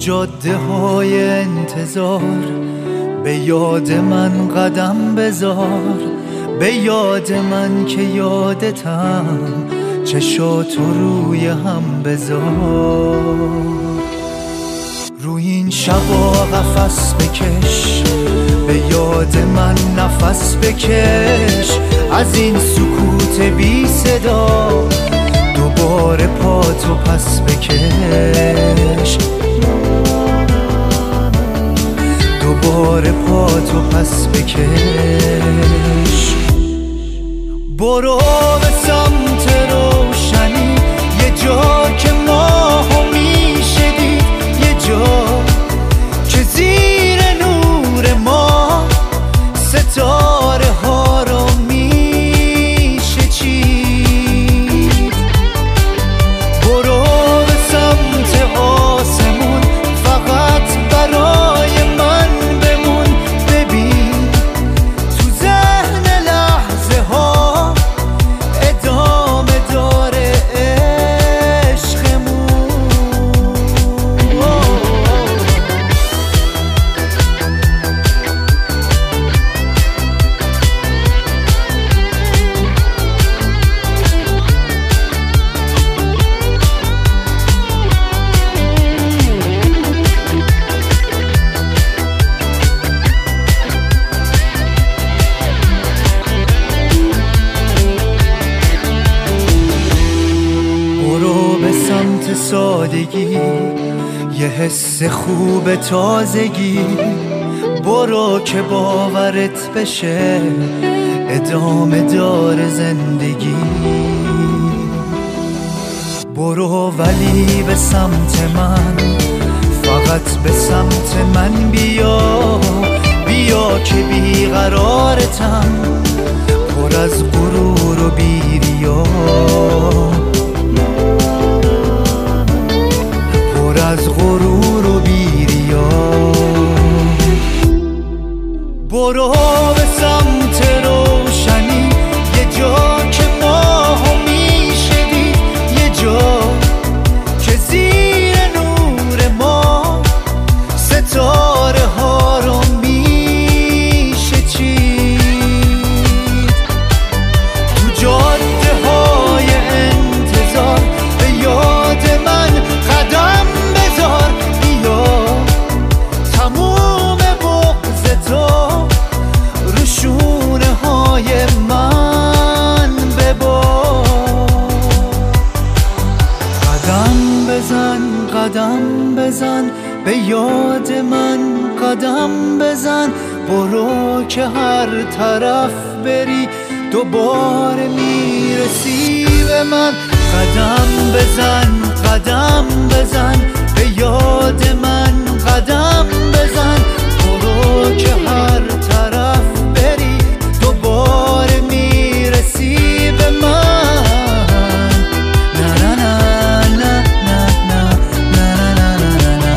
جاده های انتظار به یاد من قدم بذار، به یاد من که یادتم، چشاتو روی هم بذار. روی این شبا قفس بکش، به یاد من نفس بکش، از این سکوت بی صدا دوباره پاتو پس بکش، دوباره پاتو پس بکش. برو به سمت روشنی، یه جا که ماهو میشه دید، یه جا که زیر نور ما ستاره ها رو میشه چید. برو به سمت آسمون، فقط برای من بمون، ببین تو ذهن لحظه ها ادامه داره عشقمون. برو به سمت سادگی، یه حس خوب تازگی، برو که باورت بشه ادامه داره زندگی. برو ولی به سمت من، فقط به سمت من بیا، بیا که بیقرارتم، پر از غرور و بیریا، پر از غرور و بیریا. برو به سمت روشنی، یه جا که ماهو میشه دید، یه جا که زیر نور ما ستاره ها رو میشه چید. تو جاده های انتظار به یاد من قدم بذار، بیا تموم بغض تو رو شونه های من ببار. قدم بزن، قدم بزن، به یاد من قدم بزن، برو که هر طرف بری دوباره میرسی به من. قدم بزن، قدم بزن، به یاد من قدم بزن، برو که هر طرف بری دوباره میرسی به من. نه نه نه نه نه نه نه نه نه نه.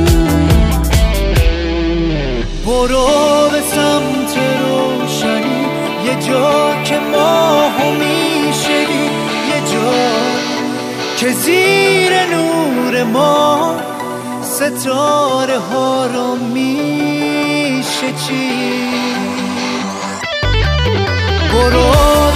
برو به سمت روشنی، یه جا که ماهو میشه دید، یه جا که زیر نور ما ستاره ها رو میشه چید. برو